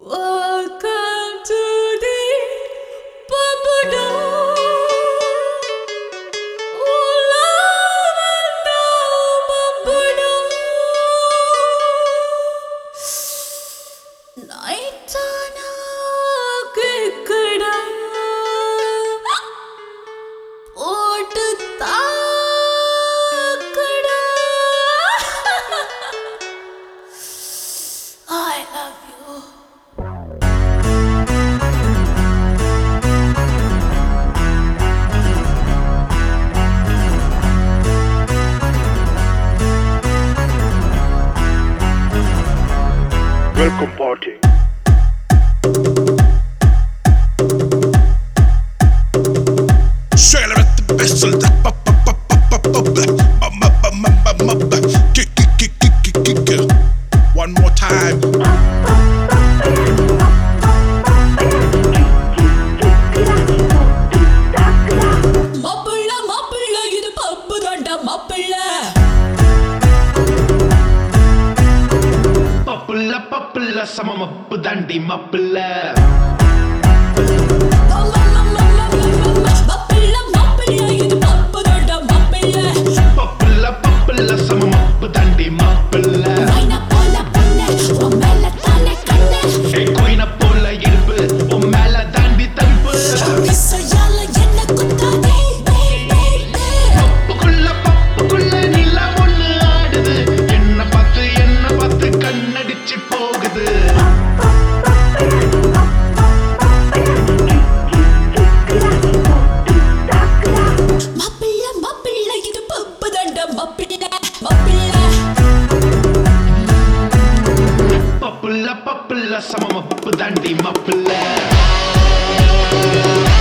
Welcome to the Pagoda. Oh, love and now Pagoda. Night ana kekda. Otu taakda. I love you. Welcome party. Själar efter bästel One more time. மாப்பிள்ள இது பப்பு தாண்டா மாப்பிள்ள Popular sama mappu dandi mappilla. மாப்பிள்ள இது பப்பு தாண்டா மாப்பிள்ள Popular sama mappu dandi mappilla. Aina போல பொண்ணு உன் மேல தானே கண்ணு Hey கோயின போல இருப்பு உன் மேல தாண்டி தடுப்பு. விசையால என்ன குத்தாதே பப்புக்குள்ள நிலா ஒண்ணு ஆடுது. என்ன பார்த்து கண்ணடிச்சு போகுது. மாப்பிள்ள இது பப்பு தாண்டா மாப்பிள்ள Popular sama mappu dandi mappilla.